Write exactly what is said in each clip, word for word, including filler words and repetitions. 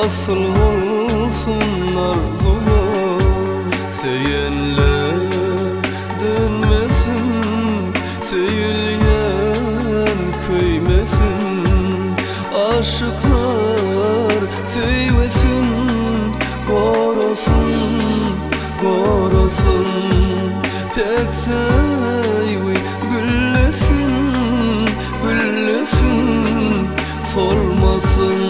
Asıl olsun arzular, seyenler dönmesin, sevilyen köymesin. Aşıklar teyvesin, korusun, korusun. Pek sevvi güllesin, güllesin, solmasın.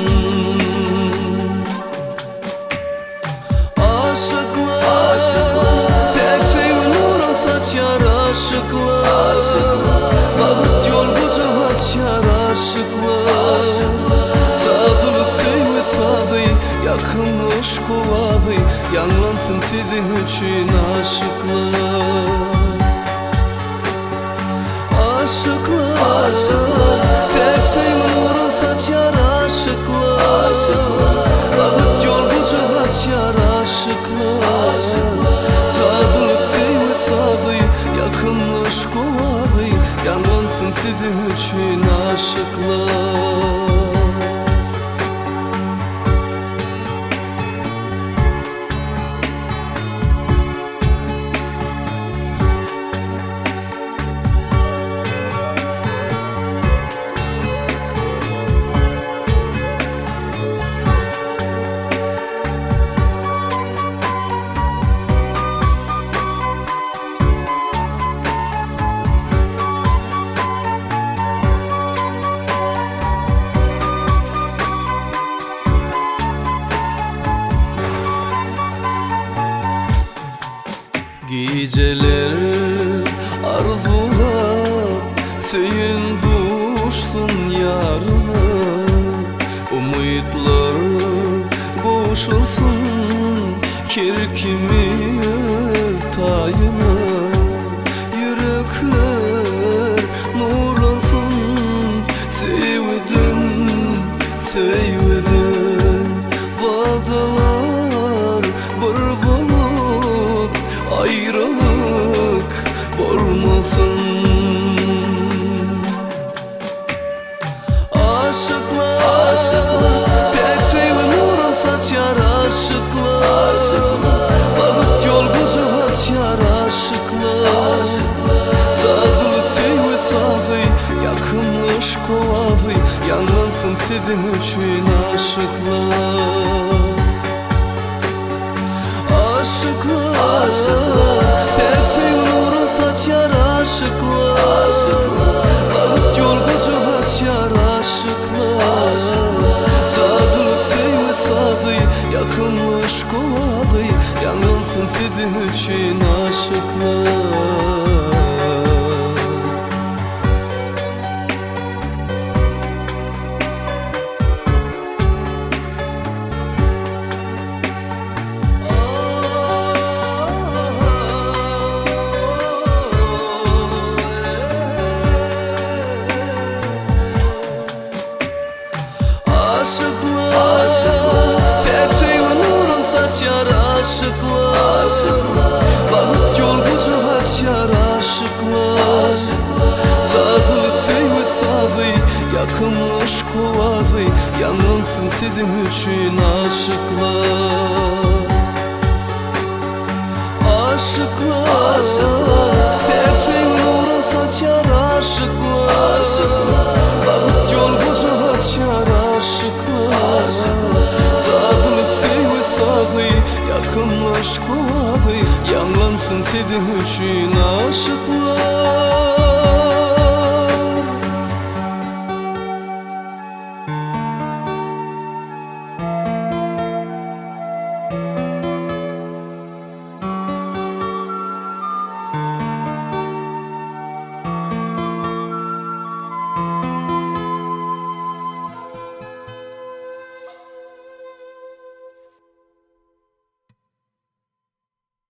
Aşıklar, aşıklar pek sevvi nura saçar. Aşıklar, aşıklar vakit yol kucak açar. Aşıklar, cadını sevvi sadı, yakın aşk ovadı, yanlansın sizin için aşıklar. Aşıklar, aşıklar pek sevgi nura saçar. Aşıklar, aşıklar vakit yol kucak açar. Aşıklar, cadını sevvi sadı, yakın aşk ovadı, yanlansın sizin için aşıklar. Geceler arzular, seyin düşsün yarına. Umutlar koşulsun kirkimiz tayına. Yürekler nurlansın, sevdin, sevdin. Vadalar bir bulup ayrılık olmasın. Aşıklar, aşıklar pek sevgi nura saçar. Aşıklar, aşıklar vakit yol kucak açar. Aşıklar, cadını sevgi sazı, yakın aşk ovadı, yanlansın sizin için aşıklar. Aşıklar, aşıklar pek sevgi nura saçar. Aşıklar, aşıklar vakit yol kucak açar. Aşıklar, cadını sevgi sazı, yakın aşk ovadı, yanlansın sizin için aşıklar. Aşıklar, vakit yol kucak açar. Aşıklar, cadını sevgi sadı, yakın aşk ovadı, yanlansın sizin için aşıklar. Aşıklar, pek sevgi nura saçar. Aşıklar, vakit yol kucak açar. Aşıklar, cadını sevgi sadı, yakın aşk ovadı, yanlansın sizin için aşıklar.